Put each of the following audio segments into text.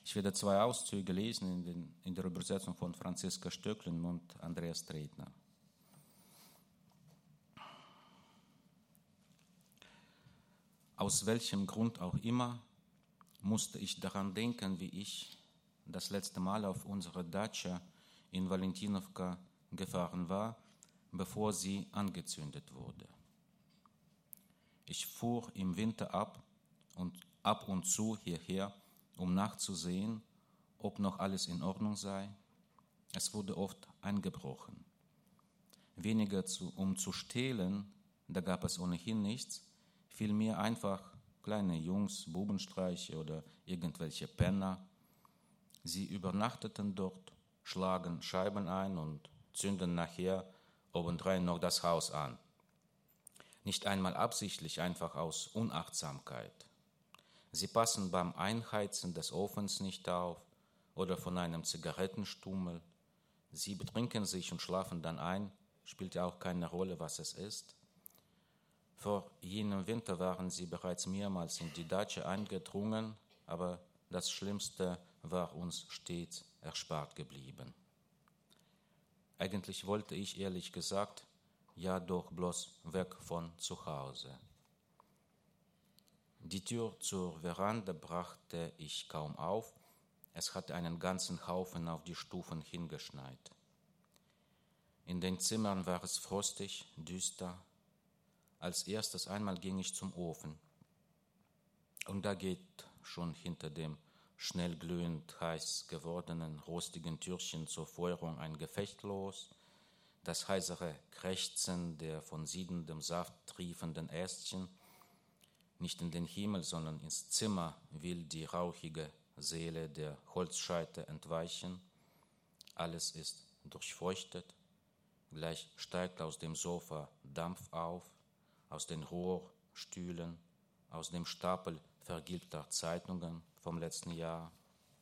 Ich werde zwei Auszüge lesen in der Übersetzung von Franziska Stöcklin und Andreas Tretner. Aus welchem Grund auch immer musste ich daran denken, wie ich das letzte Mal auf unserer Datscha in Valentinowka gefahren war, bevor sie angezündet wurde. Ich fuhr im Winter ab und zu hierher, um nachzusehen, ob noch alles in Ordnung sei. Es wurde oft eingebrochen. Weniger um zu stehlen, da gab es ohnehin nichts, vielmehr einfach kleine Jungs, Bubenstreiche oder irgendwelche Penner. Sie übernachteten dort, schlagen Scheiben ein und zünden nachher obendrein noch das Haus an. Nicht einmal absichtlich, einfach aus Unachtsamkeit. Sie passen beim Einheizen des Ofens nicht auf oder von einem Zigarettenstummel. Sie betrinken sich und schlafen dann ein, spielt ja auch keine Rolle, was es ist. Vor jenem Winter waren sie bereits mehrmals in die Datscha eingedrungen, aber das Schlimmste war uns stets erspart geblieben. Eigentlich wollte ich ehrlich gesagt ja doch bloß weg von zu Hause. Die Tür zur Veranda brachte ich kaum auf, es hatte einen ganzen Haufen auf die Stufen hingeschneit. In den Zimmern war es frostig, düster. Als erstes einmal ging ich zum Ofen. Und da geht schon hinter dem schnell glühend heiß gewordenen, rostigen Türchen zur Feuerung ein Gefecht los. Das heisere Krächzen der von siedendem Saft triefenden Ästchen, nicht in den Himmel, sondern ins Zimmer will die rauchige Seele der Holzscheite entweichen. Alles ist durchfeuchtet, gleich steigt aus dem Sofa Dampf auf, aus den Rohrstühlen, aus dem Stapel vergilbter Zeitungen vom letzten Jahr,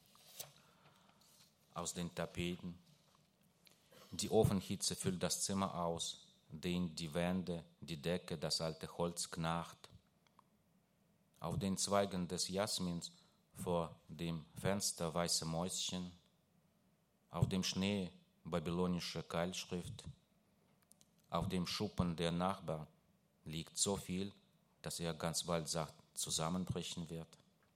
aus den Tapeten. Die Ofenhitze füllt das Zimmer aus, dehnt die Wände, die Decke, das alte Holz knarrt. Auf den Zweigen des Jasmins vor dem Fenster weiße Mäuschen, auf dem Schnee babylonische Keilschrift, auf dem Schuppen der Nachbarn liegt so viel, dass er ganz bald sagt, zusammenbrechen wird.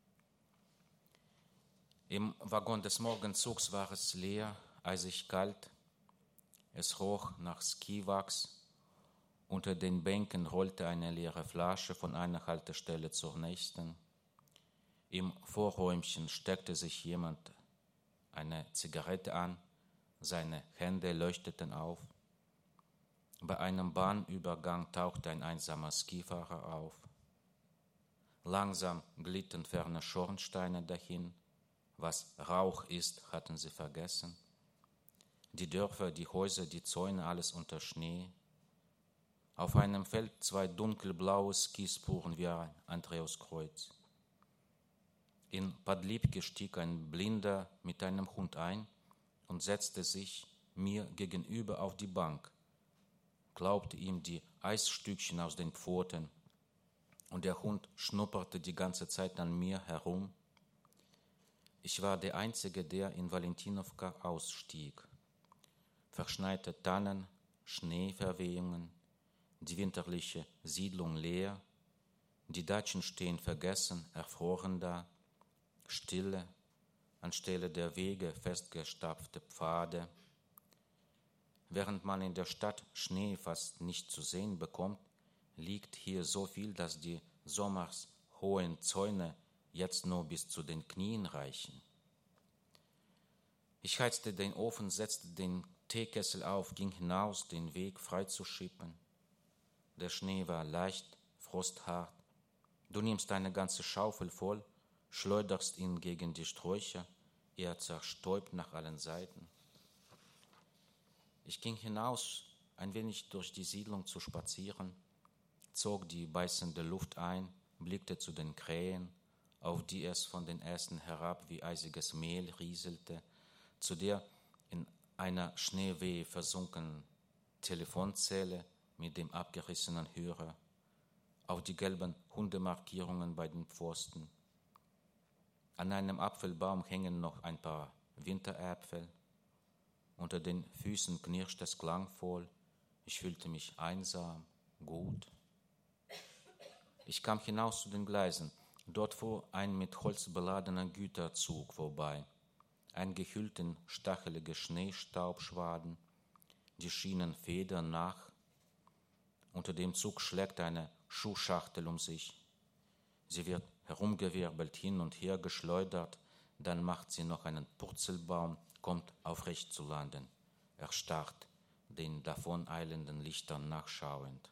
Im Waggon des Morgenzugs war es leer, eisig kalt. Es roch nach Skiwachs. Unter den Bänken rollte eine leere Flasche von einer Haltestelle zur nächsten. Im Vorräumchen steckte sich jemand eine Zigarette an, seine Hände leuchteten auf. Bei einem Bahnübergang tauchte ein einsamer Skifahrer auf. Langsam glitten ferne Schornsteine dahin. Was Rauch ist, hatten sie vergessen. Die Dörfer, die Häuser, die Zäune, alles unter Schnee. Auf einem Feld zwei dunkelblaue Skispuren wie ein Andreaskreuz. In Podlipke stieg ein Blinder mit einem Hund ein und setzte sich mir gegenüber auf die Bank, klaubte ihm die Eisstückchen aus den Pfoten und der Hund schnupperte die ganze Zeit an mir herum. Ich war der Einzige, der in Valentinowka ausstieg. Verschneite Tannen, Schneeverwehungen, die winterliche Siedlung leer, die Datschen stehen vergessen, erfroren da, Stille, anstelle der Wege festgestapfte Pfade. Während man in der Stadt Schnee fast nicht zu sehen bekommt, liegt hier so viel, dass die sommershohen Zäune jetzt nur bis zu den Knien reichen. Ich heizte den Ofen, setzte den Teekessel auf, ging hinaus, den Weg freizuschippen. Der Schnee war leicht, frosthart. Du nimmst eine ganze Schaufel voll, schleuderst ihn gegen die Sträucher, er zerstäubt nach allen Seiten. Ich ging hinaus, ein wenig durch die Siedlung zu spazieren, zog die beißende Luft ein, blickte zu den Krähen, auf die es von den Ästen herab wie eisiges Mehl rieselte, zu der in einer Schneewehe versunkenen Telefonzelle mit dem abgerissenen Hörer, auf die gelben Hundemarkierungen bei den Pfosten. An einem Apfelbaum hängen noch ein paar Winteräpfel. Unter den Füßen knirscht es klangvoll. Ich fühlte mich einsam, gut. Ich kam hinaus zu den Gleisen. Dort fuhr ein mit Holz beladener Güterzug vorbei. Eingehüllt in stachelige Schneestaubschwaden. Die Schienen federn nach. Unter dem Zug schlägt eine Schuhschachtel um sich. Sie wird herumgewirbelt, hin und her geschleudert. Dann macht sie noch einen Purzelbaum, kommt aufrecht zu landen. Erstarrt, den davoneilenden Lichtern nachschauend.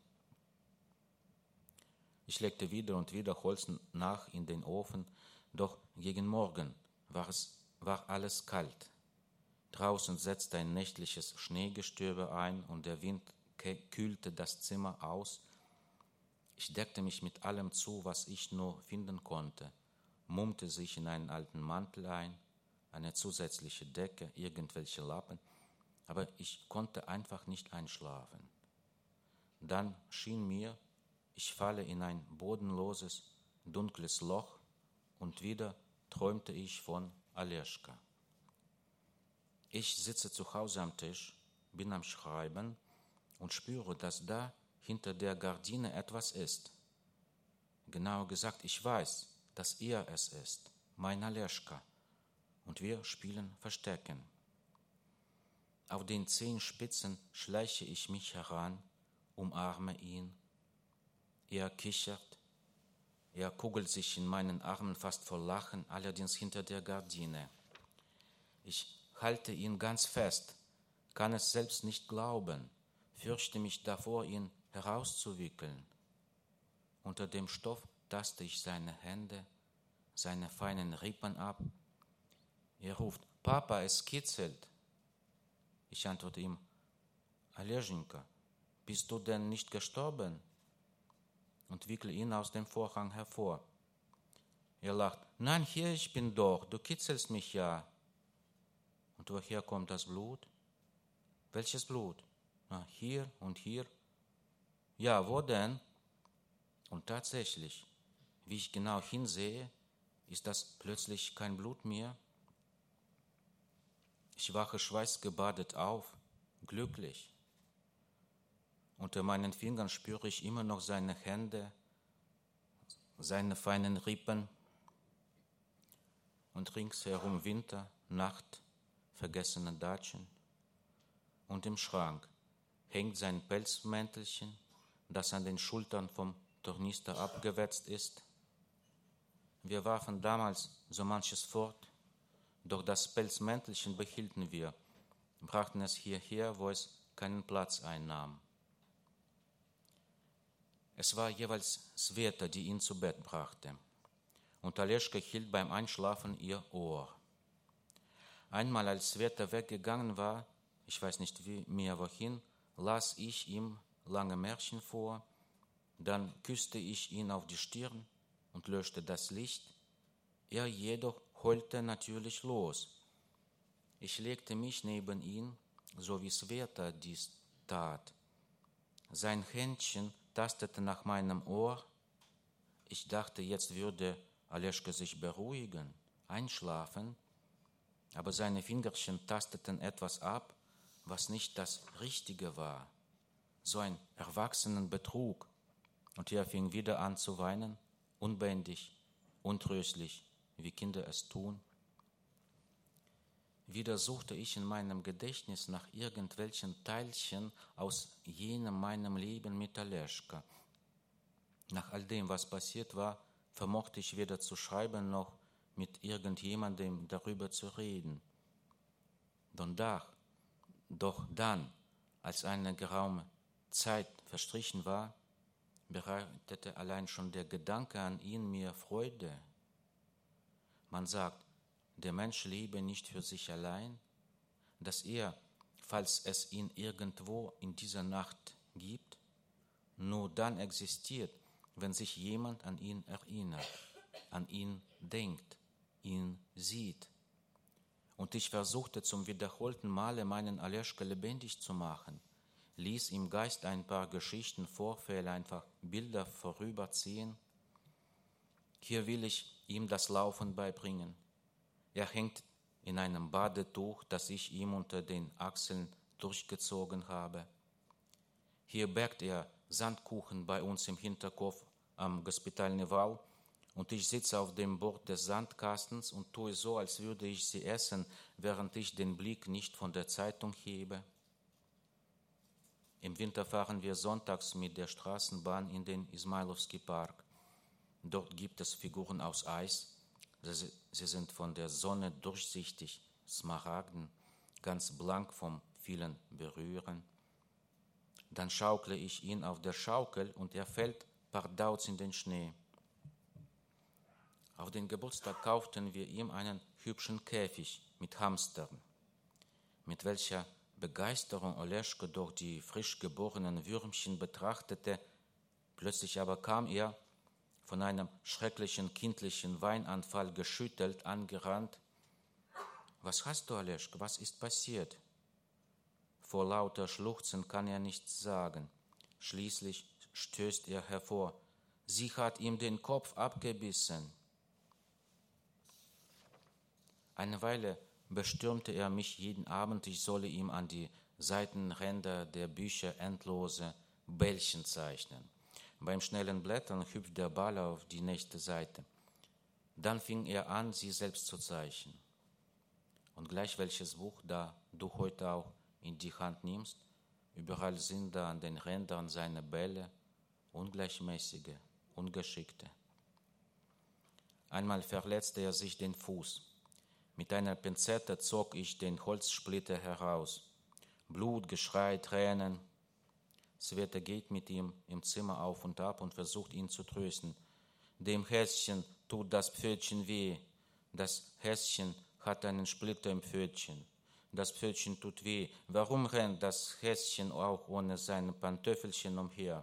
Ich legte wieder und wieder Holz nach in den Ofen, doch gegen Morgen war alles kalt. Draußen setzte ein nächtliches Schneegestöber ein und der Wind kühlte das Zimmer aus. Ich deckte mich mit allem zu, was ich nur finden konnte, mummte sich in einen alten Mantel ein, eine zusätzliche Decke, irgendwelche Lappen, aber ich konnte einfach nicht einschlafen. Dann schien mir, ich falle in ein bodenloses, dunkles Loch und wieder träumte ich von Aleschka. Ich sitze zu Hause am Tisch, bin am Schreiben und spüre, dass da hinter der Gardine etwas ist. Genauer gesagt, ich weiß, dass er es ist, mein Aleschka, und wir spielen Verstecken. Auf den Zehenspitzen schleiche ich mich heran, umarme ihn. Er kichert, er kugelt sich in meinen Armen fast vor Lachen, allerdings hinter der Gardine. Ich halte ihn ganz fest, kann es selbst nicht glauben, fürchte mich davor, ihn herauszuwickeln. Unter dem Stoff taste ich seine Hände, seine feinen Rippen ab. Er ruft, Papa, es kitzelt. Ich antworte ihm, Aleschenka, bist du denn nicht gestorben? Und wickle ihn aus dem Vorhang hervor. Er lacht, nein, hier, ich bin doch, du kitzelst mich ja. Und woher kommt das Blut? Welches Blut? Na, hier und hier. Ja, wo denn? Und tatsächlich, wie ich genau hinsehe, ist das plötzlich kein Blut mehr. Ich wache schweißgebadet auf, glücklich. Unter meinen Fingern spüre ich immer noch seine Hände, seine feinen Rippen und ringsherum Winter, Nacht, vergessene Datschen. Und im Schrank hängt sein Pelzmäntelchen, das an den Schultern vom Tornister abgewetzt ist. Wir warfen damals so manches fort, doch das Pelzmäntelchen behielten wir, brachten es hierher, wo es keinen Platz einnahm. Es war jeweils Sveta, die ihn zu Bett brachte, und Aleschka hielt beim Einschlafen ihr Ohr. Einmal, als Sveta weggegangen war, ich weiß nicht mehr wohin, las ich ihm lange Märchen vor, dann küsste ich ihn auf die Stirn und löschte das Licht. Er jedoch heulte natürlich los. Ich legte mich neben ihn, so wie Sveta dies tat. Sein Händchen tastete nach meinem Ohr. Ich dachte, jetzt würde Aleschka sich beruhigen, einschlafen, aber seine Fingerchen tasteten etwas ab, was nicht das Richtige war. So ein Erwachsenenbetrug. Und er fing wieder an zu weinen, unbändig, untröstlich, wie Kinder es tun. Wieder suchte ich in meinem Gedächtnis nach irgendwelchen Teilchen aus jenem meinem Leben mit Aleschka. Nach all dem, was passiert war, vermochte ich weder zu schreiben noch mit irgendjemandem darüber zu reden. Doch dann, als eine geraume Zeit verstrichen war, bereitete allein schon der Gedanke an ihn mir Freude. Man sagt, der Mensch lebe nicht für sich allein, dass er, falls es ihn irgendwo in dieser Nacht gibt, nur dann existiert, wenn sich jemand an ihn erinnert, an ihn denkt, ihn sieht. Und ich versuchte zum wiederholten Male meinen Aleschka lebendig zu machen, ließ im Geist ein paar Geschichten, Vorfälle, einfach Bilder vorüberziehen. Hier will ich ihm das Laufen beibringen, Er hängt in einem Badetuch, das ich ihm unter den Achseln durchgezogen habe. Hier backt er Sandkuchen bei uns im Hinterhof am Gospitalny Wall und ich sitze auf dem Bord des Sandkastens und tue so, als würde ich sie essen, während ich den Blick nicht von der Zeitung hebe. Im Winter fahren wir sonntags mit der Straßenbahn in den Ismailowski Park. Dort gibt es Figuren aus Eis. Sie sind von der Sonne durchsichtig, smaragden, ganz blank vom vielen Berühren. Dann schaukle ich ihn auf der Schaukel und er fällt pardauz in den Schnee. Auf den Geburtstag kauften wir ihm einen hübschen Käfig mit Hamstern. Mit welcher Begeisterung Oleschko doch die frisch geborenen Würmchen betrachtete. Plötzlich aber kam er, von einem schrecklichen kindlichen Weinanfall geschüttelt, angerannt. »Was hast du, Oleschko? Was ist passiert?« Vor lauter Schluchzen kann er nichts sagen. Schließlich stößt er hervor. »Sie hat ihm den Kopf abgebissen.« Eine Weile bestürmte er mich jeden Abend, ich solle ihm an die Seitenränder der Bücher endlose Bällchen zeichnen. Beim schnellen Blättern hüpft der Ball auf die nächste Seite. Dann fing er an, sie selbst zu zeichnen. Und gleich welches Buch da du heute auch in die Hand nimmst, überall sind da an den Rändern seine Bälle, ungleichmäßige, ungeschickte. Einmal verletzte er sich den Fuß. Mit einer Pinzette zog ich den Holzsplitter heraus. Blut, Geschrei, Tränen. Sveta geht mit ihm im Zimmer auf und ab und versucht ihn zu trösten. Dem Häschen tut das Pfötchen weh. Das Häschen hat einen Splitter im Pfötchen. Das Pfötchen tut weh. Warum rennt das Häschen auch ohne seine Pantöffelchen umher?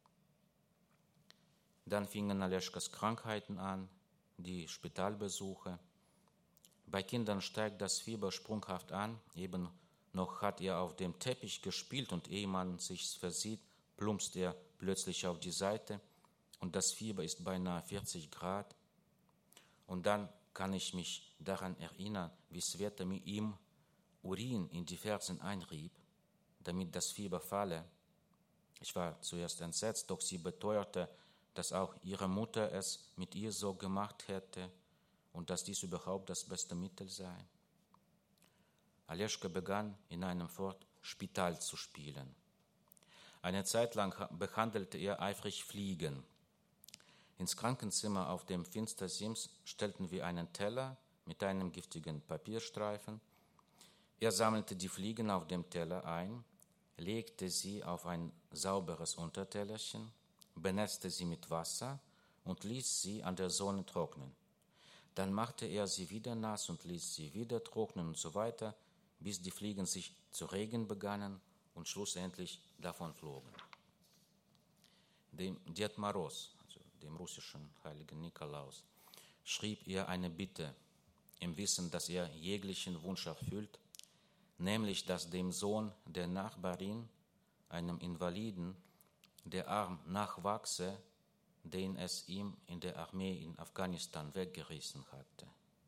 Dann fingen Oleschkas Krankheiten an, die Spitalbesuche. Bei Kindern steigt das Fieber sprunghaft an. Eben noch hat er auf dem Teppich gespielt und ehe man sich's versieht, plumpst er plötzlich auf die Seite und das Fieber ist beinahe 40 Grad. Und dann kann ich mich daran erinnern, wie Sveta mir ihm Urin in die Fersen einrieb, damit das Fieber falle. Ich war zuerst entsetzt, doch sie beteuerte, dass auch ihre Mutter es mit ihr so gemacht hätte und dass dies überhaupt das beste Mittel sei. Oleschko begann in einem Fort Spital zu spielen. Eine Zeit lang behandelte er eifrig Fliegen. Ins Krankenzimmer auf dem Finstersims stellten wir einen Teller mit einem giftigen Papierstreifen. Er sammelte die Fliegen auf dem Teller ein, legte sie auf ein sauberes Untertellerchen, benetzte sie mit Wasser und ließ sie an der Sonne trocknen. Dann machte er sie wieder nass und ließ sie wieder trocknen und so weiter, bis die Fliegen sich zu regen begannen und schlussendlich davon flogen. Dem Ded Moroz, also dem russischen heiligen Nikolaus, schrieb er eine Bitte, im Wissen, dass er jeglichen Wunsch erfüllt, nämlich, dass dem Sohn der Nachbarin, einem Invaliden, der Arm nachwachse, den es ihm in der Armee in Afghanistan weggerissen hatte.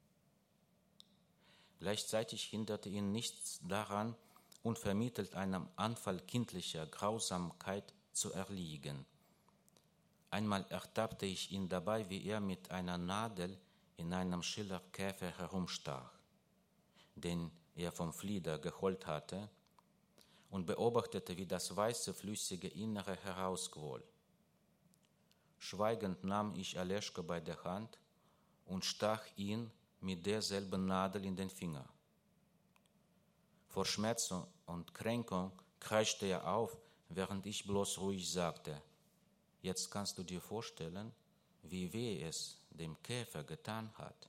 Gleichzeitig hinderte ihn nichts daran, unvermittelt einem Anfall kindlicher Grausamkeit zu erliegen. Einmal ertappte ich ihn dabei, wie er mit einer Nadel in einem Schillerkäfer herumstach, den er vom Flieder geholt hatte, und beobachtete, wie das weiße, flüssige Innere herausquoll. Schweigend nahm ich Oleschko bei der Hand und stach ihn mit derselben Nadel in den Finger. Vor Schmerz und Kränkung kreischte er auf, während ich bloß ruhig sagte, jetzt kannst du dir vorstellen, wie weh es dem Käfer getan hat.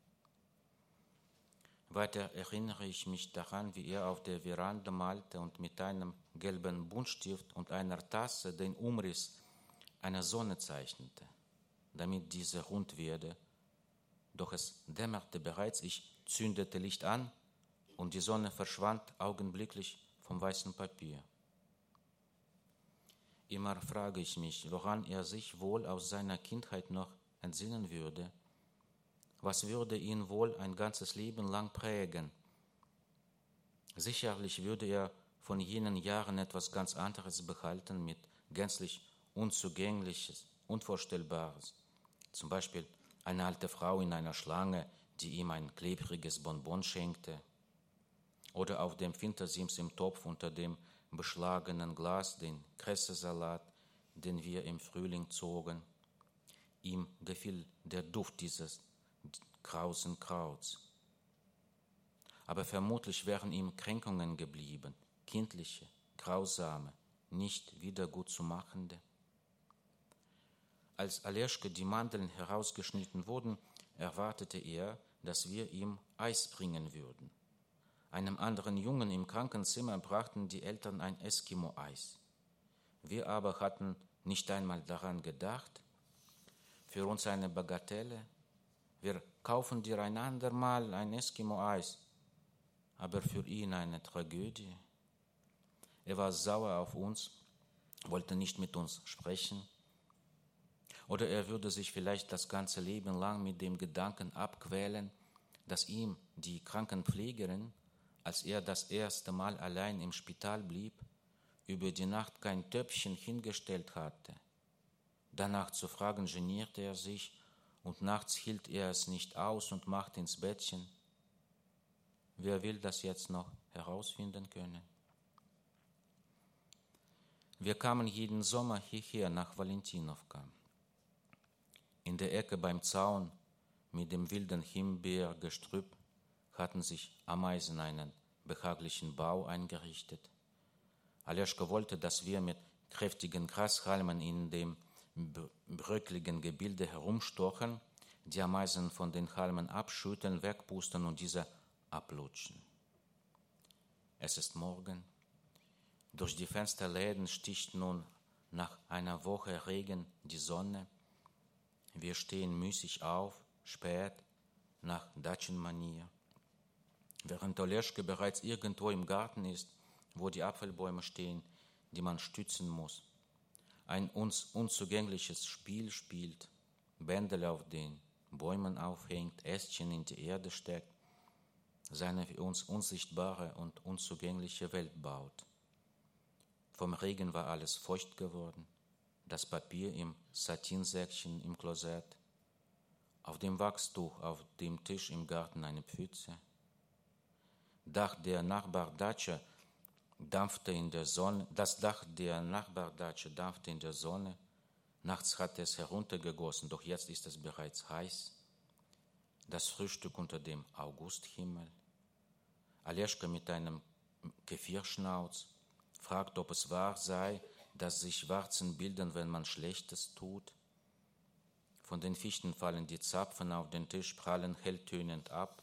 Weiter erinnere ich mich daran, wie er auf der Veranda malte und mit einem gelben Buntstift und einer Tasse den Umriss einer Sonne zeichnete, damit diese rund werde. Doch es dämmerte bereits, ich zündete Licht an und die Sonne verschwand augenblicklich vom weißen Papier. Immer frage ich mich, woran er sich wohl aus seiner Kindheit noch entsinnen würde. Was würde ihn wohl ein ganzes Leben lang prägen? Sicherlich würde er von jenen Jahren etwas ganz anderes behalten, mit gänzlich Unzugängliches, Unvorstellbares. Zum Beispiel eine alte Frau in einer Schlange, die ihm ein klebriges Bonbon schenkte. Oder auf dem Fintersims im Topf unter dem beschlagenen Glas den Kressesalat, den wir im Frühling zogen. Ihm gefiel der Duft dieses krausen Krauts. Aber vermutlich wären ihm Kränkungen geblieben, kindliche, grausame, nicht wiedergutzumachende. Als Aleschke die Mandeln herausgeschnitten wurden, erwartete er, dass wir ihm Eis bringen würden. Einem anderen Jungen im Krankenzimmer brachten die Eltern ein Eskimo-Eis. Wir aber hatten nicht einmal daran gedacht. Für uns eine Bagatelle. Wir kaufen dir ein andermal ein Eskimo-Eis. Aber für ihn eine Tragödie. Er war sauer auf uns, wollte nicht mit uns sprechen. Oder er würde sich vielleicht das ganze Leben lang mit dem Gedanken abquälen, dass ihm die Krankenpflegerin, als er das erste Mal allein im Spital blieb, über die Nacht kein Töpfchen hingestellt hatte. Danach zu fragen, genierte er sich und nachts hielt er es nicht aus und machte ins Bettchen. Wer will das jetzt noch herausfinden können? Wir kamen jeden Sommer hierher nach Valentinowka. In der Ecke beim Zaun mit dem wilden Himbeergestrüpp hatten sich Ameisen einen behaglichen Bau eingerichtet. Aleschka wollte, dass wir mit kräftigen Grashalmen in dem bröckligen Gebilde herumstochen, die Ameisen von den Halmen abschütteln, wegpusten und diese ablutschen. Es ist Morgen. Durch die Fensterläden sticht nun nach einer Woche Regen die Sonne. Wir stehen müßig auf, spät, nach Datschenmanier. Während Oleschke bereits irgendwo im Garten ist, wo die Apfelbäume stehen, die man stützen muss, ein uns unzugängliches Spiel spielt, Bändel auf den Bäumen aufhängt, Ästchen in die Erde steckt, seine für uns unsichtbare und unzugängliche Welt baut. Vom Regen war alles feucht geworden, das Papier im Satinsäckchen im Klosett, auf dem Wachstuch auf dem Tisch im Garten eine Pfütze. Das Dach der Nachbardatsche dampfte in der Sonne. Nachts hatte es heruntergegossen, doch jetzt ist es bereits heiß. Das Frühstück unter dem Augusthimmel. Aleschka mit einem Kefirschnauz fragt, ob es wahr sei, dass sich Warzen bilden, wenn man Schlechtes tut. Von den Fichten fallen die Zapfen auf den Tisch, prallen helltönend ab.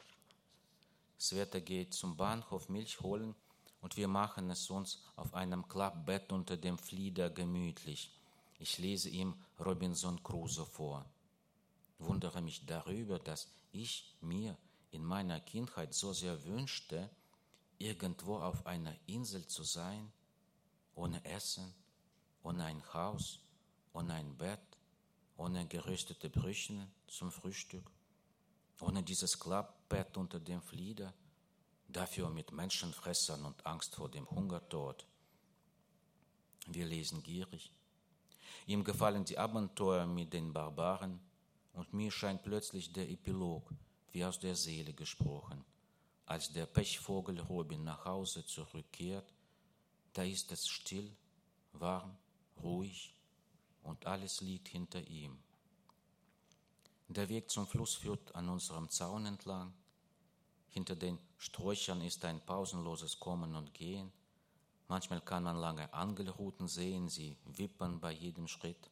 Sveta geht zum Bahnhof Milch holen und wir machen es uns auf einem Klappbett unter dem Flieder gemütlich. Ich lese ihm Robinson Crusoe vor. Wundere mich darüber, dass ich mir in meiner Kindheit so sehr wünschte, irgendwo auf einer Insel zu sein, ohne Essen, ohne ein Haus, ohne ein Bett, ohne geröstete Brötchen zum Frühstück, ohne dieses Klappbett unter dem Flieder, dafür mit Menschenfressern und Angst vor dem Hungertod. Wir lesen gierig. Ihm gefallen die Abenteuer mit den Barbaren und mir scheint plötzlich der Epilog wie aus der Seele gesprochen. Als der Pechvogel Robin nach Hause zurückkehrt, da ist es still, warm, ruhig und alles liegt hinter ihm. Der Weg zum Fluss führt an unserem Zaun entlang. Hinter den Sträuchern ist ein pausenloses Kommen und Gehen. Manchmal kann man lange Angelruten sehen, sie wippern bei jedem Schritt.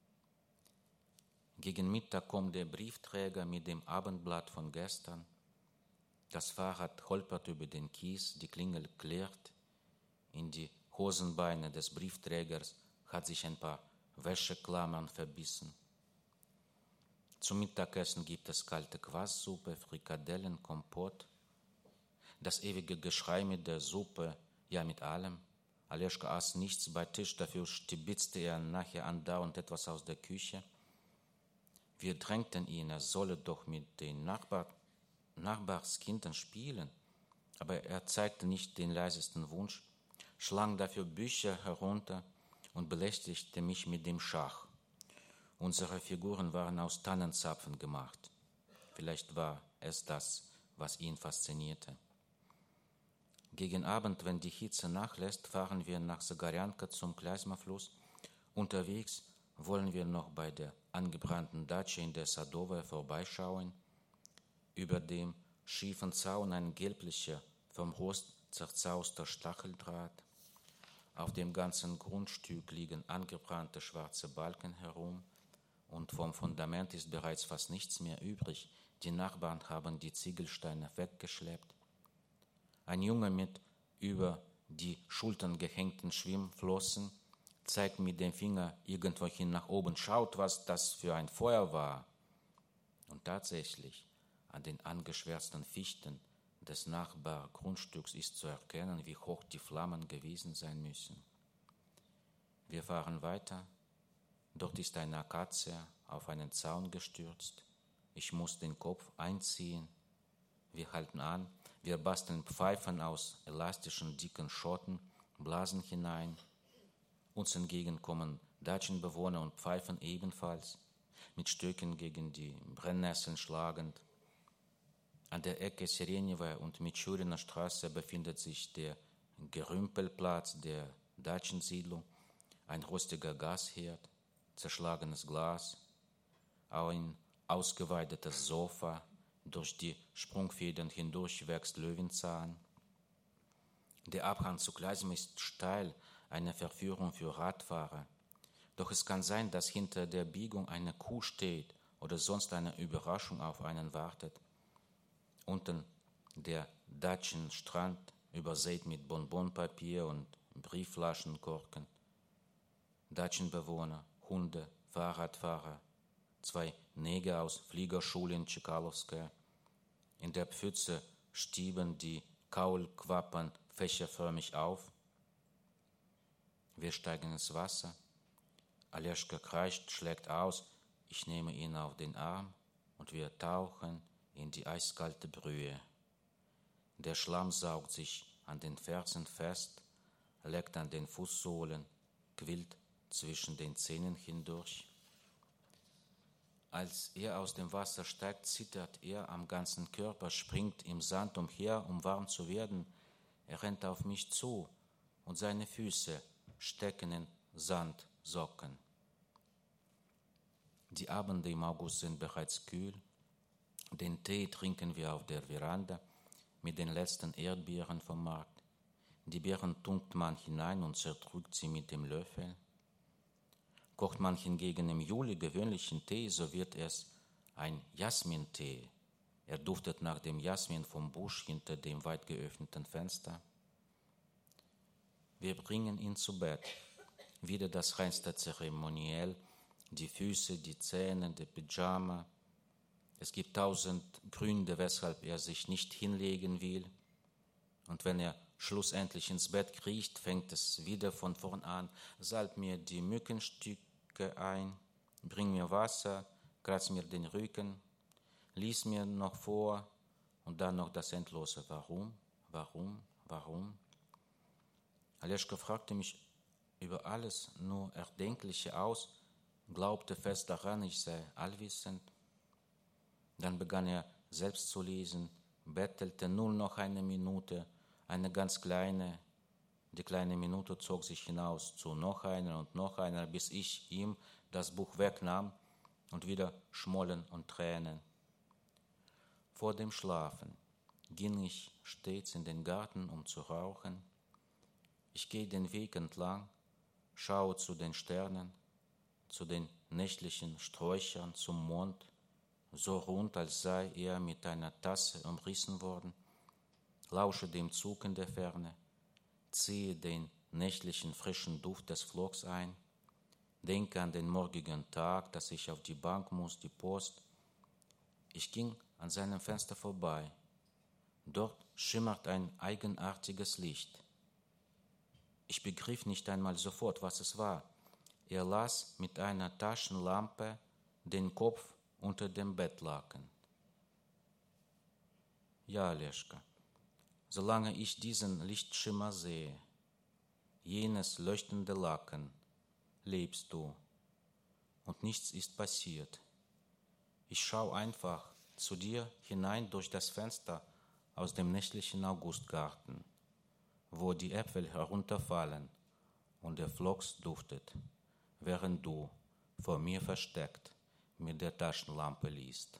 Gegen Mittag kommt der Briefträger mit dem Abendblatt von gestern. Das Fahrrad holpert über den Kies, die Klingel klirrt. In die Hosenbeine des Briefträgers hat sich ein paar Wäscheklammern verbissen. Zum Mittagessen gibt es kalte Quassuppe, Frikadellen, Kompott. Das ewige Geschrei mit der Suppe, ja mit allem. Aleschka aß nichts bei Tisch, dafür stibitzte er nachher andauernd etwas aus der Küche. Wir drängten ihn, er solle doch mit den Nachbarskindern spielen, aber er zeigte nicht den leisesten Wunsch, schlang dafür Bücher herunter und belästigte mich mit dem Schach. Unsere Figuren waren aus Tannenzapfen gemacht. Vielleicht war es das, was ihn faszinierte. Gegen Abend, wenn die Hitze nachlässt, fahren wir nach Sagorjanka zum Klezmer-Fluss. Unterwegs wollen wir noch bei der angebrannten Datsche in der Sadowe vorbeischauen. Über dem schiefen Zaun ein gelblicher, vom Rost zerzauster Stacheldraht. Auf dem ganzen Grundstück liegen angebrannte schwarze Balken herum und vom Fundament ist bereits fast nichts mehr übrig. Die Nachbarn haben die Ziegelsteine weggeschleppt. Ein Junge mit über die Schultern gehängten Schwimmflossen zeigt mit dem Finger irgendwohin nach oben. Schaut, was das für ein Feuer war. Und tatsächlich, an den angeschwärzten Fichten des Nachbargrundstücks ist zu erkennen, wie hoch die Flammen gewesen sein müssen. Wir fahren weiter. Dort ist eine Akazie auf einen Zaun gestürzt. Ich muss den Kopf einziehen. Wir halten an. Wir basteln Pfeifen aus elastischen, dicken Schotten, blasen hinein. Uns entgegen kommen Datschenbewohner und pfeifen ebenfalls, mit Stöcken gegen die Brennnesseln schlagend. An der Ecke Sirenjewe und Mitschuriner Straße befindet sich der Gerümpelplatz der Datschensiedlung, ein rostiger Gasherd, zerschlagenes Glas, ein ausgeweidetes Sofa, durch die Sprungfedern hindurch wächst Löwenzahn. Der Abhang zu Klezmer ist steil, eine Verführung für Radfahrer. Doch es kann sein, dass hinter der Biegung eine Kuh steht oder sonst eine Überraschung auf einen wartet. Unten der Datschenstrand, übersät mit Bonbonpapier und Briefflaschenkorken. Datschenbewohner, Hunde, Fahrradfahrer, 2 Neger aus Fliegerschule in Tschikaloskaya. In der Pfütze stieben die Kaulquappen fächerförmig auf. Wir steigen ins Wasser. Aleschka kreischt, schlägt aus. Ich nehme ihn auf den Arm und wir tauchen in die eiskalte Brühe. Der Schlamm saugt sich an den Fersen fest, leckt an den Fußsohlen, quillt zwischen den Zähnen hindurch. Als er aus dem Wasser steigt, zittert er am ganzen Körper, springt im Sand umher, um warm zu werden. Er rennt auf mich zu und seine Füße stecken in Sandsocken. Die Abende im August sind bereits kühl. Den Tee trinken wir auf der Veranda mit den letzten Erdbeeren vom Markt. Die Beeren tunkt man hinein und zerdrückt sie mit dem Löffel. Kocht man hingegen im Juli gewöhnlichen Tee, so wird es ein Jasmintee. Er duftet nach dem Jasmin vom Busch hinter dem weit geöffneten Fenster. Wir bringen ihn zu Bett. Wieder das reinste Zeremoniell, die Füße, die Zähne, der Pyjama. Es gibt 1000 Gründe, weshalb er sich nicht hinlegen will. Und wenn er schlussendlich ins Bett kriecht, fängt es wieder von vorn an. Salb mir die Mückenstücke ein, bring mir Wasser, kratz mir den Rücken, lies mir noch vor und dann noch das endlose Warum, warum, warum. Aleschka fragte mich über alles nur Erdenkliche aus, glaubte fest daran, ich sei allwissend. Dann begann er selbst zu lesen, bettelte nur noch eine Minute, eine ganz kleine. Die kleine Minute zog sich hinaus zu noch einer, bis ich ihm das Buch wegnahm und wieder Schmollen und Tränen. Vor dem Schlafen ging ich stets in den Garten, um zu rauchen. Ich gehe den Weg entlang, schaue zu den Sternen, zu den nächtlichen Sträuchern, zum Mond, so rund, als sei er mit einer Tasse umrissen worden, lausche dem Zug in der Ferne, ziehe den nächtlichen frischen Duft des Pflogs ein, denke an den morgigen Tag, dass ich auf die Bank muss, die Post. Ich ging an seinem Fenster vorbei. Dort schimmert ein eigenartiges Licht. Ich begriff nicht einmal sofort, was es war. Er las mit einer Taschenlampe, den Kopf unter dem Bettlaken. Ja, Leschka, solange ich diesen Lichtschimmer sehe, jenes leuchtende Laken, lebst du und nichts ist passiert. Ich schaue einfach zu dir hinein durch das Fenster aus dem nächtlichen Augustgarten, wo die Äpfel herunterfallen und der Flocks duftet, während du vor mir versteckt mit der Taschenlampe liest.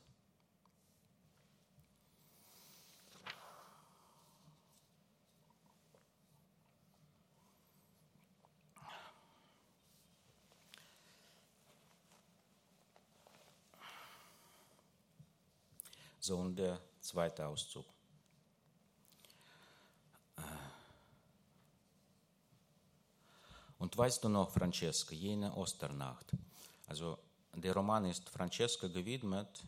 So, und der zweite Auszug. Und weißt du noch, Francesca, jene Osternacht? Also der Roman ist Francesca gewidmet,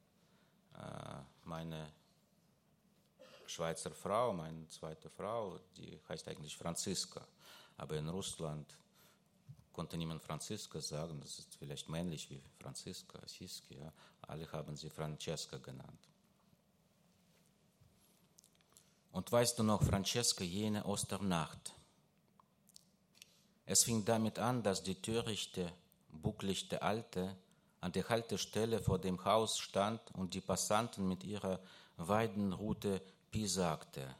meine Schweizer Frau, meine zweite Frau, die heißt eigentlich Franziska, aber in Russland konnte niemand Franziska sagen, das ist vielleicht männlich wie Franziska, Siski, ja. Alle haben sie Francesca genannt. Und weißt du noch, Francesca, jene Osternacht? Es fing damit an, dass die törichte, bucklige Alte an der Haltestelle vor dem Haus stand und die Passanten mit ihrer Weidenrute piesagte.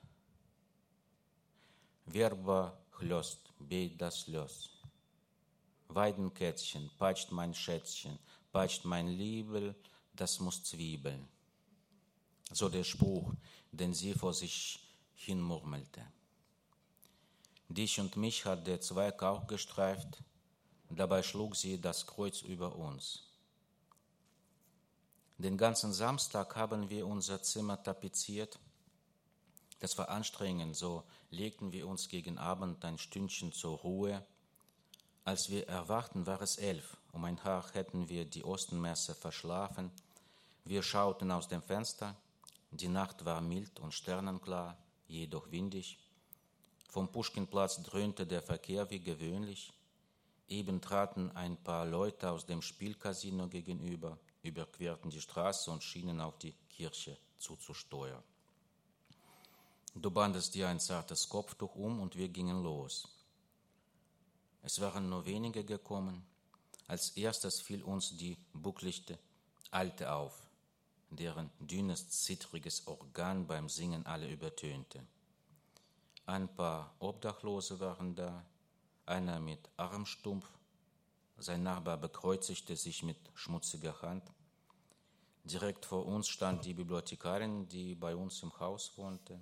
Werber chlöst, beda slös. Weidenkätzchen, peitscht mein Schätzchen, peitscht mein Liebel, das muss zwiebeln. So der Spruch, den sie vor sich hin murmelte. Dich und mich hat der Zweig auch gestreift, dabei schlug sie das Kreuz über uns. Den ganzen Samstag haben wir unser Zimmer tapeziert. Das war anstrengend, so legten wir uns gegen Abend ein Stündchen zur Ruhe. Als wir erwachten, war es 11. Um ein Haar hätten wir die Ostenmesse verschlafen. Wir schauten aus dem Fenster. Die Nacht war mild und sternenklar, jedoch windig. Vom Puschkinplatz dröhnte der Verkehr wie gewöhnlich. Eben traten ein paar Leute aus dem Spielcasino gegenüber, überquerten die Straße und schienen auf die Kirche zuzusteuern. Du bandest dir ein zartes Kopftuch um und wir gingen los. Es waren nur wenige gekommen. Als erstes fiel uns die bucklige Alte auf, deren dünnes, zittriges Organ beim Singen alle übertönte. Ein paar Obdachlose waren da, einer mit Armstumpf, sein Nachbar bekreuzigte sich mit schmutziger Hand. Direkt vor uns stand die Bibliothekarin, die bei uns im Haus wohnte.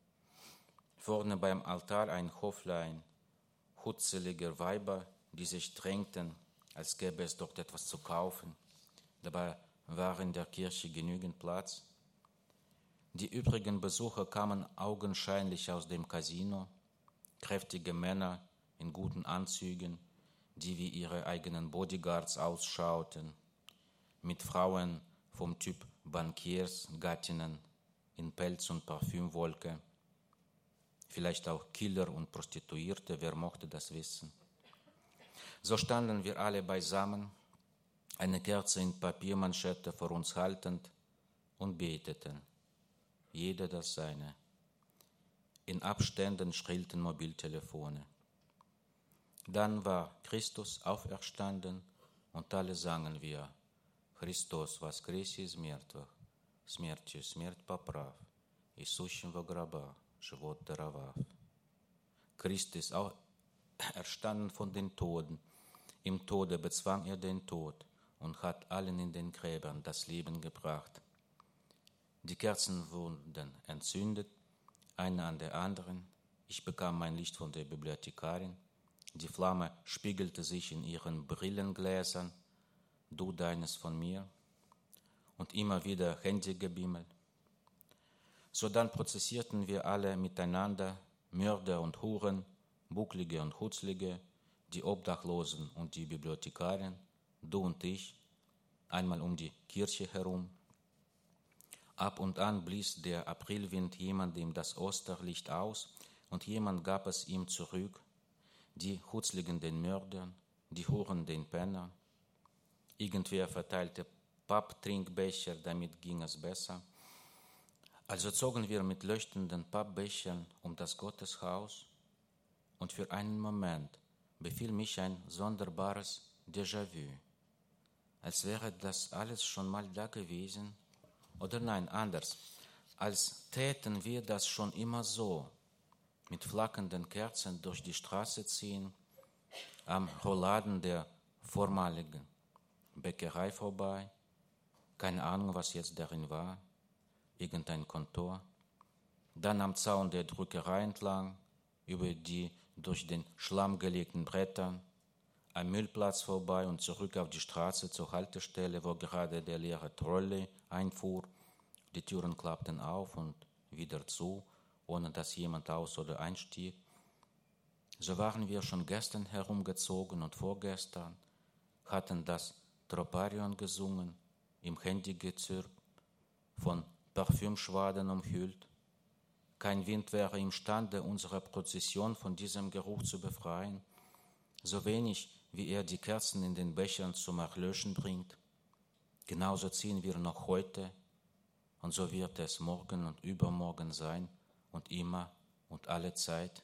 Vorne beim Altar ein Häuflein hutzeliger Weiber, die sich drängten, als gäbe es dort etwas zu kaufen. Dabei war in der Kirche genügend Platz. Die übrigen Besucher kamen augenscheinlich aus dem Casino, kräftige Männer in guten Anzügen, die wie ihre eigenen Bodyguards ausschauten, mit Frauen vom Typ Bankiersgattinnen in Pelz und Parfümwolke, vielleicht auch Killer und Prostituierte, wer mochte das wissen. So standen wir alle beisammen, eine Kerze in Papiermanschette vor uns haltend und beteten, jeder das Seine. In Abständen schrillten Mobiltelefone. Dann war Christus auferstanden und alle sangen wir, Христос воскрес из мертвых, смертью смерть поправ, и сущим во гробах живот даровав. Christ ist auferstanden von den Toten. Im Tode bezwang er den Tod und hat allen in den Gräbern das Leben gebracht. Die Kerzen wurden entzündet, eine an der anderen. Ich bekam mein Licht von der Bibliothekarin. Die Flamme spiegelte sich in ihren Brillengläsern, du deines von mir, und immer wieder Handygebimmel. So dann prozessierten wir alle miteinander, Mörder und Huren, Bucklige und Hutzlige, die Obdachlosen und die Bibliothekarin, du und ich, einmal um die Kirche herum. Ab und an blies der Aprilwind jemandem das Osterlicht aus und jemand gab es ihm zurück, die Hutzligen den Mördern, die Huren den Pennern. Irgendwer verteilte Papptrinkbecher, damit ging es besser. Also zogen wir mit leuchtenden Pappbechern um das Gotteshaus und für einen Moment befiel mich ein sonderbares Déjà-vu, als wäre das alles schon mal da gewesen. Oder nein, anders, als täten wir das schon immer so, mit flackernden Kerzen durch die Straße ziehen, am Rollladen der vormaligen Bäckerei vorbei, keine Ahnung, was jetzt darin war, irgendein Kontor, dann am Zaun der Drückerei entlang, über die durch den Schlamm gelegten Bretter, am Müllplatz vorbei und zurück auf die Straße zur Haltestelle, wo gerade der leere Trolley einfuhr. Die Türen klappten auf und wieder zu, ohne dass jemand aus- oder einstieg. So waren wir schon gestern herumgezogen und vorgestern, hatten das Troparion gesungen, im Handy gezirpt, von Parfümschwaden umhüllt. Kein Wind wäre imstande, unsere Prozession von diesem Geruch zu befreien, so wenig wie er die Kerzen in den Bechern zum Erlöschen bringt. Genauso ziehen wir noch heute, und so wird es morgen und übermorgen sein und immer und alle Zeit.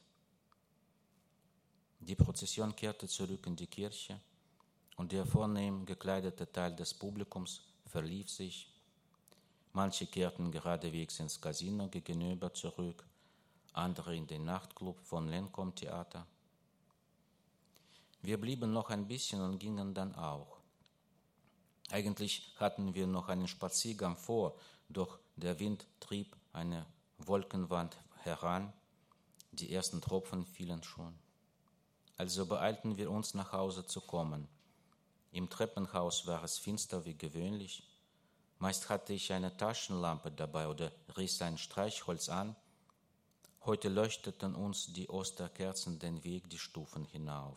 Die Prozession kehrte zurück in die Kirche und der vornehm gekleidete Teil des Publikums verlief sich. Manche kehrten geradewegs ins Casino gegenüber zurück, andere in den Nachtclub von Lenkom Theater. Wir blieben noch ein bisschen und gingen dann auch. Eigentlich hatten wir noch einen Spaziergang vor, doch der Wind trieb eine Wolkenwand heran, die ersten Tropfen fielen schon. Also beeilten wir uns, nach Hause zu kommen. Im Treppenhaus war es finster wie gewöhnlich. Meist hatte ich eine Taschenlampe dabei oder riss ein Streichholz an. Heute leuchteten uns die Osterkerzen den Weg die Stufen hinauf.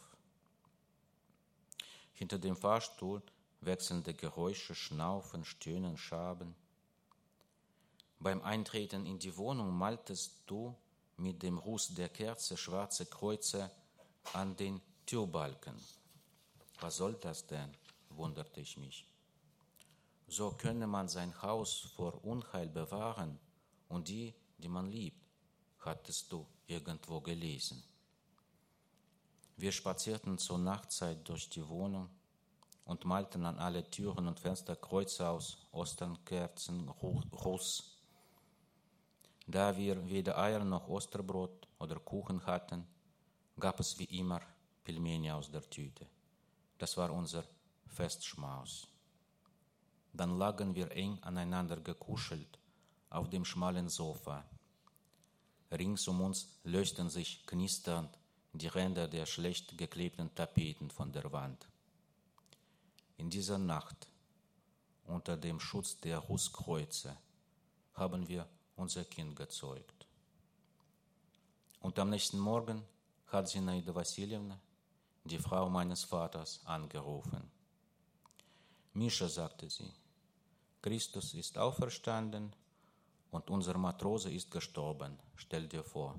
Hinter dem Fahrstuhl wechselnde Geräusche, Schnaufen, Stöhnen, Schaben. Beim Eintreten in die Wohnung maltest du mit dem Ruß der Kerze schwarze Kreuze an den Türbalken. Was soll das denn? Wunderte ich mich. So könne man sein Haus vor Unheil bewahren und die man liebt, hattest du irgendwo gelesen. Wir spazierten zur Nachtzeit durch die Wohnung und malten an alle Türen und Fenster Kreuze aus Osternkerzen, Ruß. Da wir weder Eier noch Osterbrot oder Kuchen hatten, gab es wie immer Pelmeni aus der Tüte. Das war unser Festschmaus. Dann lagen wir eng aneinander gekuschelt auf dem schmalen Sofa. Rings um uns lösten sich knisternd die Ränder der schlecht geklebten Tapeten von der Wand. In dieser Nacht, unter dem Schutz der Rußkreuze, haben wir unser Kind gezeugt. Und am nächsten Morgen hat Zinaida Wassiljewna, die Frau meines Vaters, angerufen. Mischa, sagte sie, Christus ist auferstanden und unser Matrose ist gestorben. Stell dir vor.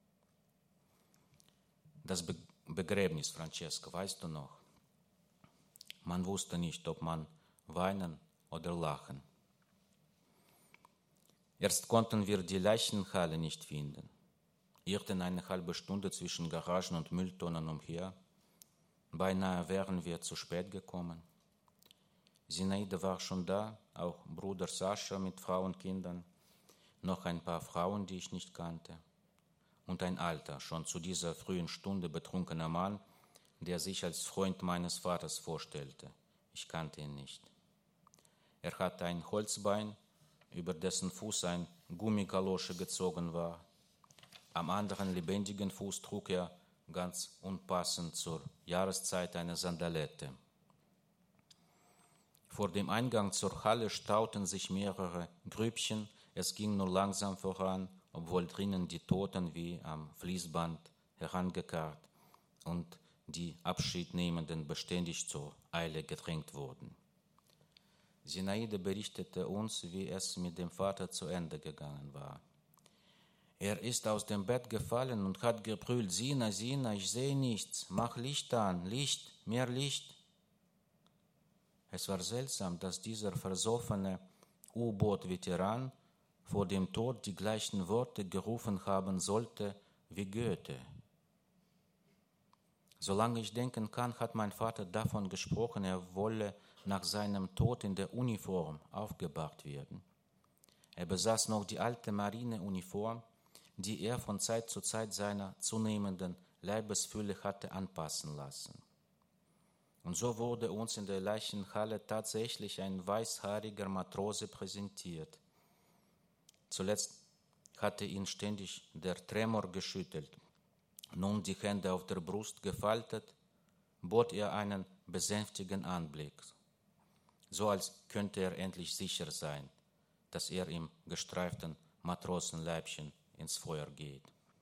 Das Begräbnis, Francesca, weißt du noch? Man wusste nicht, ob man weinen oder lachen. Erst konnten wir die Leichenhalle nicht finden, irrten eine halbe Stunde zwischen Garagen und Mülltonnen umher. Beinahe wären wir zu spät gekommen. Zinaida war schon da, auch Bruder Sascha mit Frau und Kindern, noch ein paar Frauen, die ich nicht kannte, und ein alter, schon zu dieser frühen Stunde betrunkener Mann, der sich als Freund meines Vaters vorstellte. Ich kannte ihn nicht. Er hatte ein Holzbein, über dessen Fuß ein Gummigalosche gezogen war. Am anderen lebendigen Fuß trug er, ganz unpassend zur Jahreszeit, eine Sandalette. Vor dem Eingang zur Halle stauten sich mehrere Grüppchen. Es ging nur langsam voran, obwohl drinnen die Toten wie am Fließband herangekarrt und die Abschiednehmenden beständig zur Eile gedrängt wurden. Zinaida berichtete uns, wie es mit dem Vater zu Ende gegangen war. Er ist aus dem Bett gefallen und hat gebrüllt, Sina, Sina, ich sehe nichts, mach Licht an, Licht, mehr Licht. Es war seltsam, dass dieser versoffene U-Boot-Veteran vor dem Tod die gleichen Worte gerufen haben sollte wie Goethe. Solange ich denken kann, hat mein Vater davon gesprochen, er wolle nach seinem Tod in der Uniform aufgebahrt werden. Er besaß noch die alte Marineuniform, die er von Zeit zu Zeit seiner zunehmenden Leibesfülle hatte anpassen lassen. Und so wurde uns in der Leichenhalle tatsächlich ein weißhaariger Matrose präsentiert. Zuletzt hatte ihn ständig der Tremor geschüttelt. Nun die Hände auf der Brust gefaltet, bot er einen besänftigenden Anblick, so als könnte er endlich sicher sein, dass er im gestreiften Matrosenleibchen ins Feuer geht.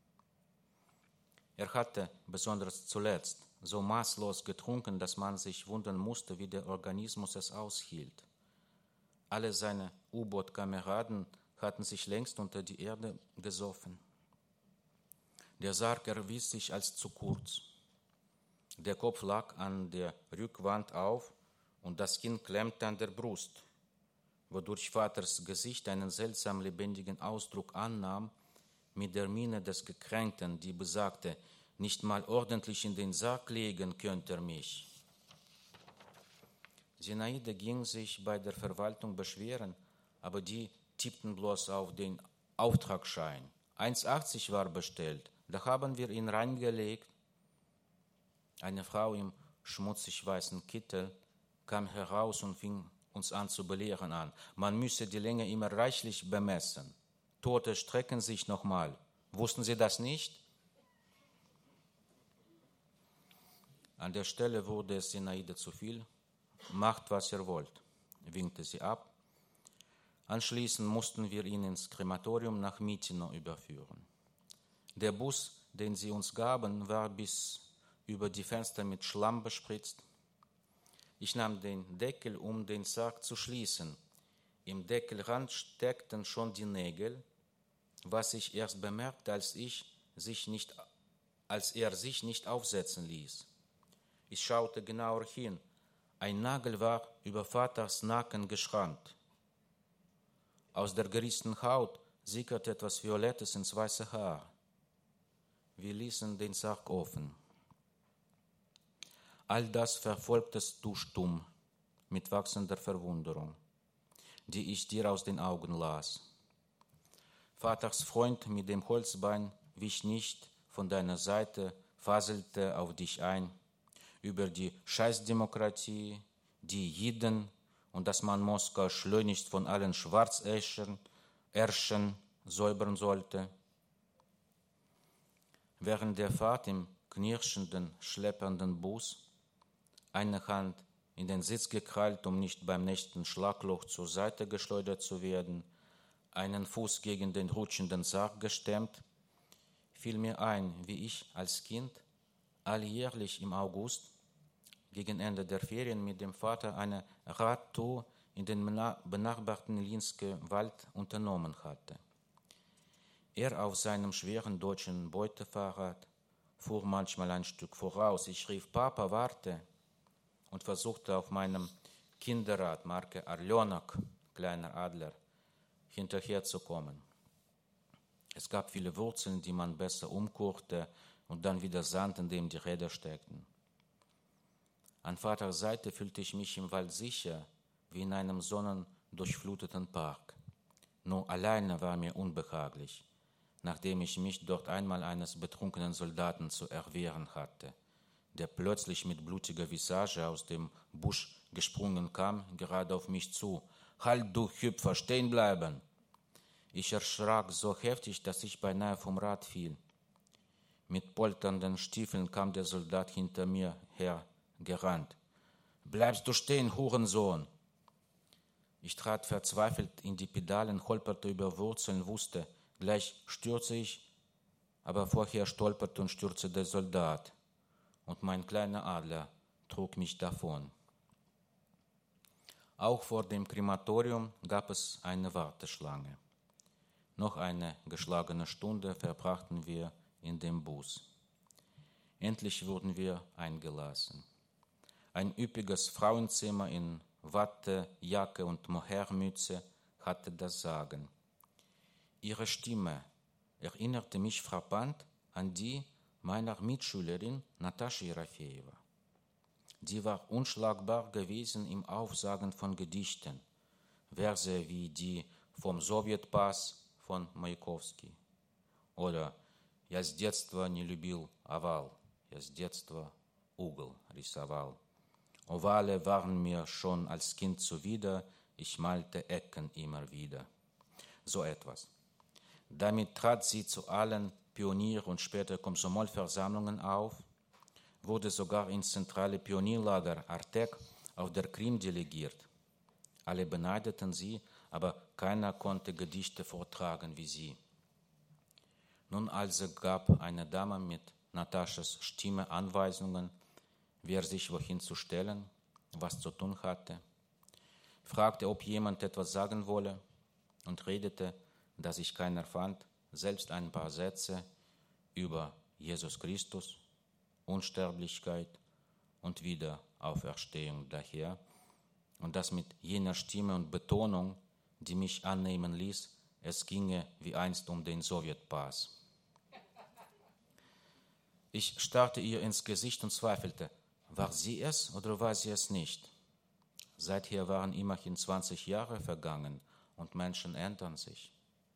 Er hatte, besonders zuletzt, so maßlos getrunken, dass man sich wundern musste, wie der Organismus es aushielt. Alle seine U-Boot-Kameraden hatten sich längst unter die Erde gesoffen. Der Sarg erwies sich als zu kurz. Der Kopf lag an der Rückwand auf und das Kinn klemmte an der Brust, wodurch Vaters Gesicht einen seltsam lebendigen Ausdruck annahm, mit der Miene des Gekränkten, die besagte, nicht mal ordentlich in den Sarg legen könnte er mich. Zinaide ging sich bei der Verwaltung beschweren, aber die tippten bloß auf den Auftragsschein. 1,80 war bestellt, da haben wir ihn reingelegt. Eine Frau im schmutzig weißen Kittel kam heraus und fing uns an zu belehren an. Man müsse die Länge immer reichlich bemessen. Tote strecken sich nochmal. Wussten Sie das nicht? An der Stelle wurde es Zinaide zu viel. Macht, was ihr wollt, winkte sie ab. Anschließend mussten wir ihn ins Krematorium nach Mythino überführen. Der Bus, den sie uns gaben, war bis über die Fenster mit Schlamm bespritzt. Ich nahm den Deckel, um den Sarg zu schließen. Im Deckelrand steckten schon die Nägel, was ich erst bemerkte, als er sich nicht aufsetzen ließ. Ich schaute genauer hin. Ein Nagel war über Vaters Nacken geschrammt. Aus der gerissenen Haut sickerte etwas Violettes ins weiße Haar. Wir ließen den Sarg offen. All das verfolgtest du stumm, mit wachsender Verwunderung, die ich dir aus den Augen las. Vaters Freund mit dem Holzbein wich nicht von deiner Seite, faselte auf dich ein, über die Scheißdemokratie, die Jiden und dass man Moskau schleunigst von allen Schwarzärschen säubern sollte. Während der Fahrt im knirschenden, schleppernden Bus, eine Hand in den Sitz gekrallt, um nicht beim nächsten Schlagloch zur Seite geschleudert zu werden, einen Fuß gegen den rutschenden Sarg gestemmt, fiel mir ein, wie ich als Kind alljährlich im August gegen Ende der Ferien mit dem Vater eine Radtour in den benachbarten Linske Wald unternommen hatte. Er auf seinem schweren deutschen Beutefahrrad fuhr manchmal ein Stück voraus. Ich rief, Papa, warte, und versuchte auf meinem Kinderrad, Marke Arljonak, kleiner Adler, hinterherzukommen. Es gab viele Wurzeln, die man besser umkurrte und dann wieder Sand, in dem die Räder steckten. An Vaters Seite fühlte ich mich im Wald sicher, wie in einem sonnendurchfluteten Park. Nur alleine war mir unbehaglich, nachdem ich mich dort einmal eines betrunkenen Soldaten zu erwehren hatte, der plötzlich mit blutiger Visage aus dem Busch gesprungen kam, gerade auf mich zu. »Halt, du Hüpfer, stehen bleiben!« Ich erschrak so heftig, dass ich beinahe vom Rad fiel. Mit polternden Stiefeln kam der Soldat hinter mir her gerannt. »Bleibst du stehen, Hurensohn!« Ich trat verzweifelt in die Pedalen, holperte über Wurzeln, wusste, gleich stürze ich, aber vorher stolperte und stürzte der Soldat, und mein kleiner Adler trug mich davon. Auch vor dem Krematorium gab es eine Warteschlange. Noch eine geschlagene Stunde verbrachten wir in dem Bus. Endlich wurden wir eingelassen. Ein üppiges Frauenzimmer in Wattejacke und Mohairmütze hatte das Sagen. Ihre Stimme erinnerte mich frappant an die meiner Mitschülerin Natascha Jerofejewa. Die war unschlagbar gewesen im Aufsagen von Gedichten, Verse wie die vom Sowjetpass von Majakovsky oder «Я с детства не любил овал, я с детства угол рисовал». Ovale waren mir schon als Kind zuwider, ich malte Ecken immer wieder. So etwas. Damit trat sie zu allen Pionier- und später Komsomolversammlungen auf, wurde sogar ins zentrale Pionierlager Artek auf der Krim delegiert. Alle beneideten sie, aber keiner konnte Gedichte vortragen wie sie. Nun also gab eine Dame mit Nataschas Stimme Anweisungen, wer sich wohin zu stellen, was zu tun hatte, fragte, ob jemand etwas sagen wolle und redete, da sich keiner fand, selbst ein paar Sätze über Jesus Christus, Unsterblichkeit und Wiederauferstehung daher, und das mit jener Stimme und Betonung, die mich annehmen ließ, es ginge wie einst um den Sowjetpass. Ich starrte ihr ins Gesicht und zweifelte, war sie es oder war sie es nicht? Seither waren immerhin 20 Jahre vergangen und Menschen ändern sich.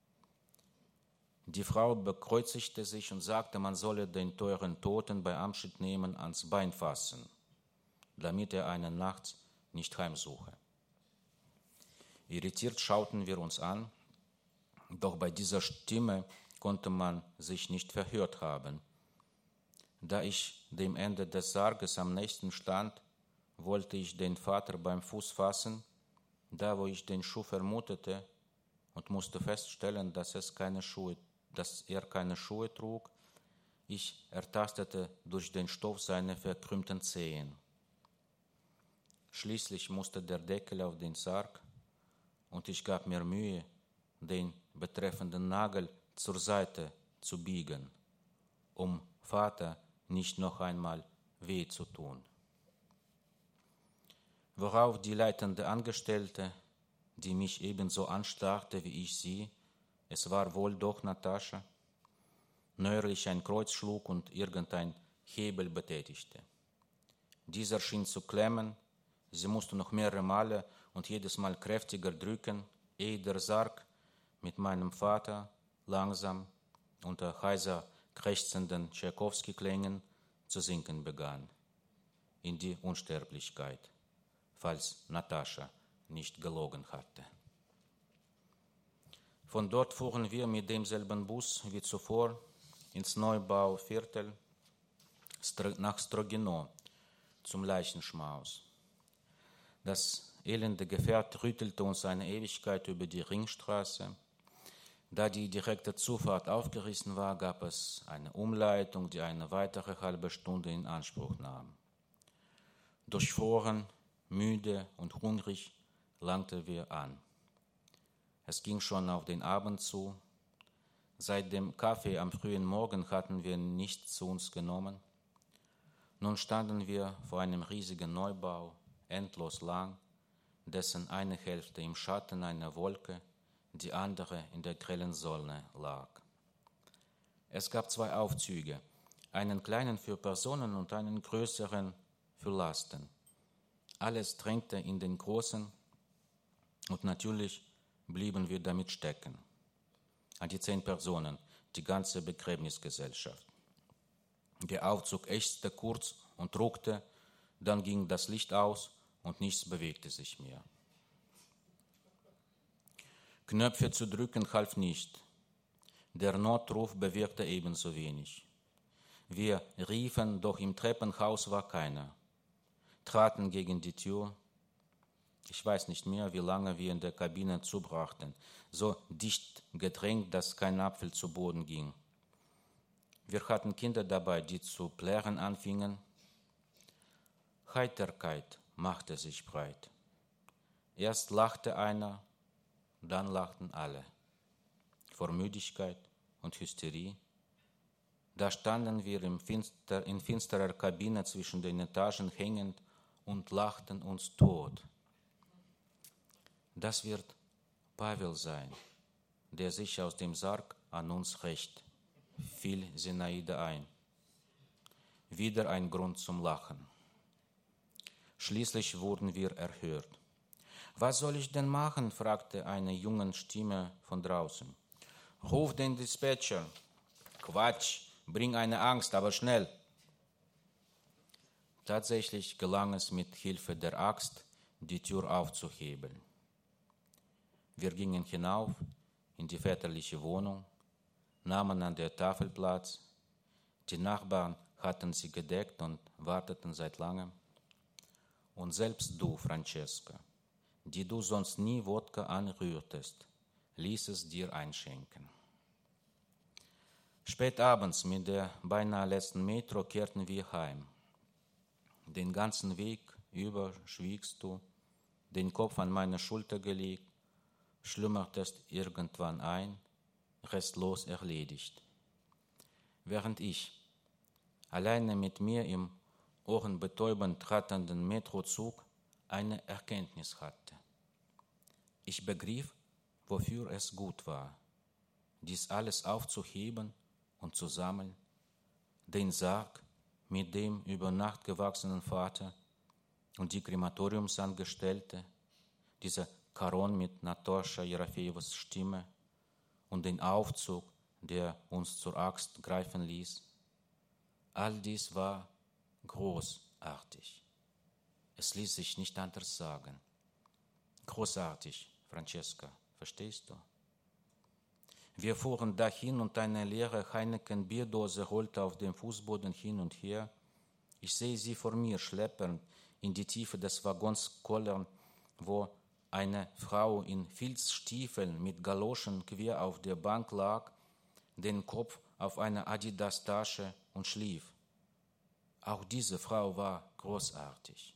Die Frau bekreuzigte sich und sagte, man solle den teuren Toten bei Abschied nehmen ans Bein fassen, damit er einen nachts nicht heimsuche. Irritiert schauten wir uns an, doch bei dieser Stimme konnte man sich nicht verhört haben. Da ich dem Ende des Sarges am nächsten stand, wollte ich den Vater beim Fuß fassen, da wo ich den Schuh vermutete, und musste feststellen, dass er keine Schuhe trug. Ich ertastete durch den Stoff seine verkrümmten Zehen. Schließlich musste der Deckel auf den Sarg, und ich gab mir Mühe, den betreffenden Nagel zur Seite zu biegen, um Vater nicht noch einmal weh zu tun. Worauf die leitende Angestellte, die mich ebenso anstarrte wie ich sie, es war wohl doch Natascha, neuerlich ein Kreuz schlug und irgendein Hebel betätigte. Dieser schien zu klemmen, sie musste noch mehrere Male und jedes Mal kräftiger drücken, ehe der Sarg mit meinem Vater langsam unter heiser krächzenden Tschaikowski-Klängen zu sinken begann, in die Unsterblichkeit, falls Natascha nicht gelogen hatte. Von dort fuhren wir mit demselben Bus wie zuvor ins Neubauviertel nach Strogino zum Leichenschmaus. Das elende Gefährt rüttelte uns eine Ewigkeit über die Ringstraße. Da die direkte Zufahrt aufgerissen war, gab es eine Umleitung, die eine weitere halbe Stunde in Anspruch nahm. Durchfroren, müde und hungrig langten wir an. Es ging schon auf den Abend zu. Seit dem Kaffee am frühen Morgen hatten wir nichts zu uns genommen. Nun standen wir vor einem riesigen Neubau, endlos lang, dessen eine Hälfte im Schatten einer Wolke, die andere in der grellen Sonne lag. Es gab 2 Aufzüge, einen kleinen für Personen und einen größeren für Lasten. Alles drängte in den großen und natürlich blieben wir damit stecken. An die 10 Personen, die ganze Begräbnisgesellschaft. Der Aufzug ächzte kurz und ruckte, dann ging das Licht aus und nichts bewegte sich mehr. Knöpfe zu drücken half nicht. Der Notruf bewirkte ebenso wenig. Wir riefen, doch im Treppenhaus war keiner. Traten gegen die Tür. Ich weiß nicht mehr, wie lange wir in der Kabine zubrachten, so dicht gedrängt, dass kein Apfel zu Boden ging. Wir hatten Kinder dabei, die zu plären anfingen. Heiterkeit machte sich breit. Erst lachte einer, dann lachten alle. Vor Müdigkeit und Hysterie. Da standen wir in finsterer Kabine zwischen den Etagen hängend und lachten uns tot. Das wird Pavel sein, der sich aus dem Sarg an uns rächt, fiel Zinaida ein. Wieder ein Grund zum Lachen. Schließlich wurden wir erhört. »Was soll ich denn machen?« fragte eine junge Stimme von draußen. »Ruf den Dispatcher.« »Quatsch, bring eine Angst, aber schnell.« Tatsächlich gelang es mit Hilfe der Axt, die Tür aufzuhebeln. Wir gingen hinauf in die väterliche Wohnung, nahmen an der Tafel Platz. Die Nachbarn hatten sie gedeckt und warteten seit langem. Und selbst du, Francesca, die du sonst nie Wodka anrührtest, ließ es dir einschenken. Spät abends mit der beinahe letzten Metro kehrten wir heim. Den ganzen Weg über schwiegst du, den Kopf an meine Schulter gelegt, schlummertest irgendwann ein, restlos erledigt. Während ich, alleine mit mir im ohrenbetäubend ratternden Metrozug, eine Erkenntnis hatte. Ich begriff, wofür es gut war, dies alles aufzuheben und zu sammeln, den Sarg mit dem über Nacht gewachsenen Vater und die Krematoriumsangestellte, diese Charon mit Natascha Jerafejewas Stimme und den Aufzug, der uns zur Axt greifen ließ. All dies war großartig. Es ließ sich nicht anders sagen. Großartig, Francesca, verstehst du? Wir fuhren dahin und eine leere Heineken-Bierdose rollte auf dem Fußboden hin und her. Ich sehe sie vor mir schleppend in die Tiefe des Waggons kollern, wo eine Frau in Filzstiefeln mit Galoschen quer auf der Bank lag, den Kopf auf einer Adidas-Tasche und schlief. Auch diese Frau war großartig.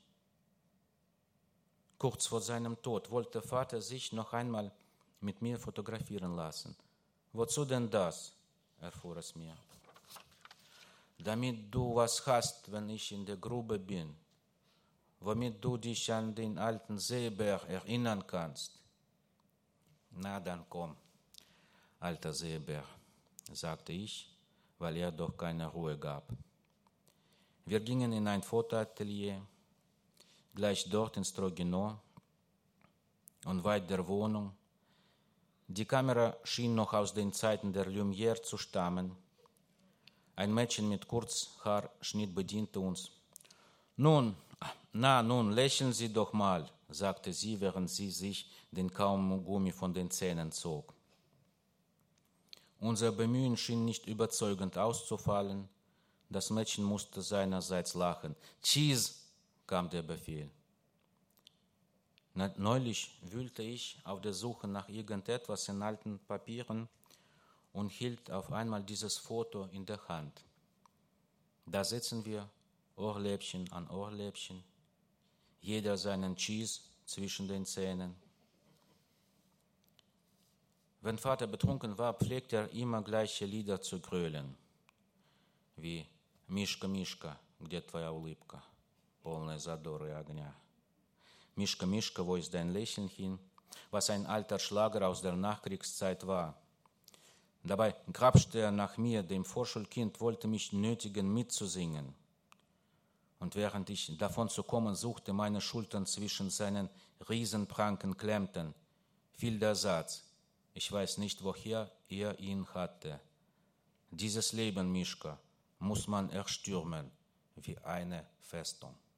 Kurz vor seinem Tod wollte Vater sich noch einmal mit mir fotografieren lassen. Wozu denn das? Erfuhr es mir. Damit du was hast, wenn ich in der Grube bin, womit du dich an den alten Seebär erinnern kannst. Na dann komm, alter Seebär, sagte ich, weil er doch keine Ruhe gab. Wir gingen in ein Fotoatelier, gleich dort in Strogino, und weit der Wohnung. Die Kamera schien noch aus den Zeiten der Lumière zu stammen. Ein Mädchen mit Kurzhaarschnitt bediente uns. Nun, lächeln Sie doch mal, sagte sie, während sie sich den Kaugummi von den Zähnen zog. Unser Bemühen schien nicht überzeugend auszufallen. Das Mädchen musste seinerseits lachen. Cheese, kam der Befehl. Neulich wühlte ich auf der Suche nach irgendetwas in alten Papieren und hielt auf einmal dieses Foto in der Hand. Da sitzen wir, Ohrläppchen an Ohrläppchen, jeder seinen Cheese zwischen den Zähnen. Wenn Vater betrunken war, pflegte er immer gleiche Lieder zu grölen, wie «Мишка, Мишка, где твоя улыбка, полная задора и огня». Mischka, Mischka, wo ist dein Lächeln hin? Was ein alter Schlager aus der Nachkriegszeit war. Dabei grapschte er nach mir, dem Vorschulkind wollte mich nötigen, mitzusingen. Und während ich davon zu kommen suchte, meine Schultern zwischen seinen Riesenpranken klemmten, fiel der Satz, ich weiß nicht, woher er ihn hatte. Dieses Leben, Mischka, muss man erstürmen wie eine Festung.